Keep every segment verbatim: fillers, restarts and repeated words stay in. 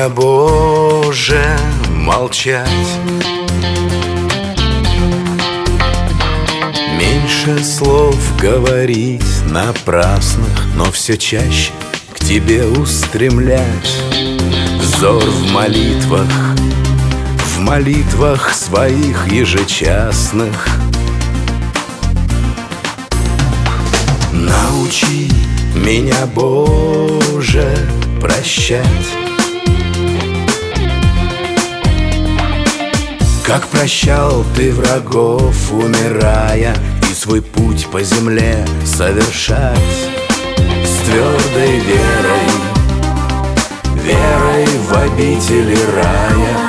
меня, Боже, молчать, меньше слов говорить напрасных, но все чаще к Тебе устремлять взор в молитвах, в молитвах своих ежечасных. Научи меня, Боже, прощать, как прощал Ты врагов, умирая, и свой путь по земле совершать с твердой верой, верой в обители рая.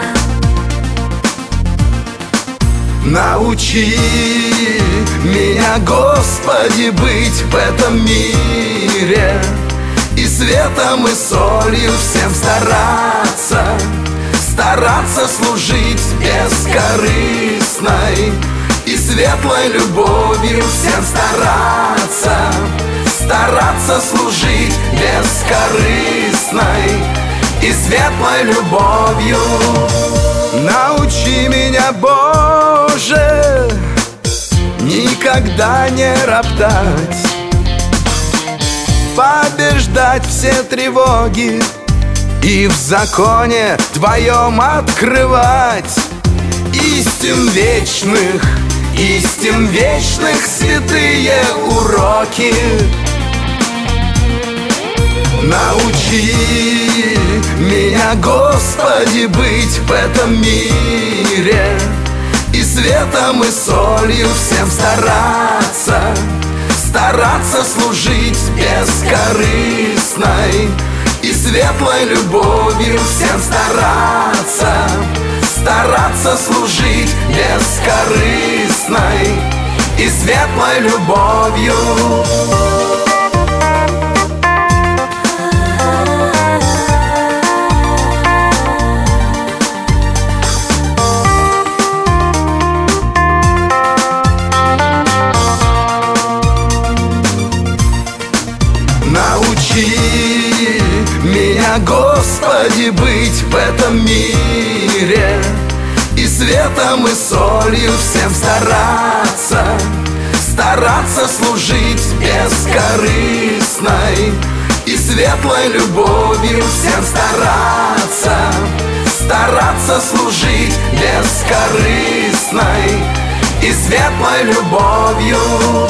Научи меня, Господи, быть в этом мире и светом, и солью всем стараться, стараться служить бескорыстной и светлой любовью всем стараться, стараться служить бескорыстной и светлой любовью. Научи меня, Боже, никогда не роптать, побеждать все тревоги и в законе Твоем открывать истин вечных, истин вечных святые уроки. Научи меня, Господи, быть в этом мире и светом, и солью всем стараться, стараться служить бескорыстной и светлой любовью всем стараться, стараться служить бескорыстной и светлой любовью. Научи меня, Господи, быть в этом мире и светом, и солью всем стараться, стараться служить бескорыстной и светлой любовью всем стараться, стараться служить бескорыстной и светлой любовью.